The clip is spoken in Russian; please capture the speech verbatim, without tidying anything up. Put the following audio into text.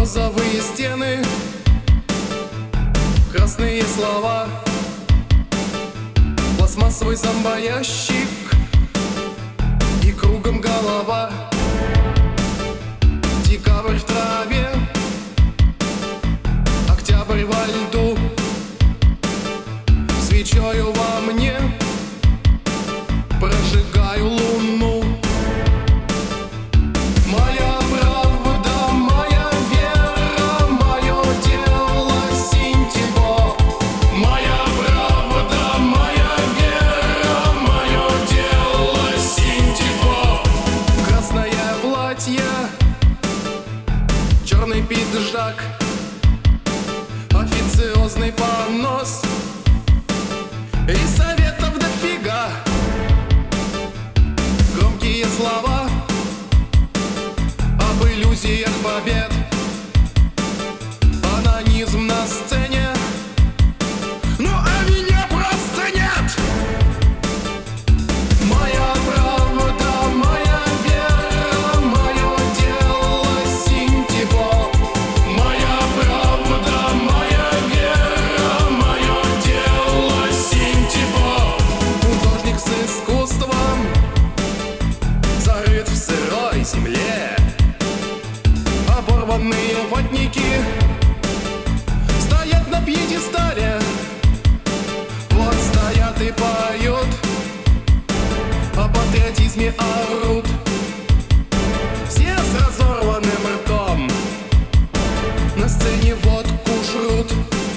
Розовые стены, красные слова, пластмассовый зомбоящик и кругом голова. Декабрь в траве, октябрь во льду, свечою во мне прожигаю луну. Моя правда, моя вера, мое дело синтего. Моя правда, моя вера, мое дело синтего. Красное платье, черный пиджак, официозный понос и советов дофига. Громкие слова об иллюзиях побед, анонизм на сцене, ну а меня просто нет. Моя правда, моя вера, мое дело синтего. Моя правда, моя вера, мое дело синтего. Художник с искусством зарыт в сырой земле. Оборванные ватники стоят на пьедестале. Вот стоят и поют, о патриотизме орут. Все с разорванным ртом на сцене водку жрут.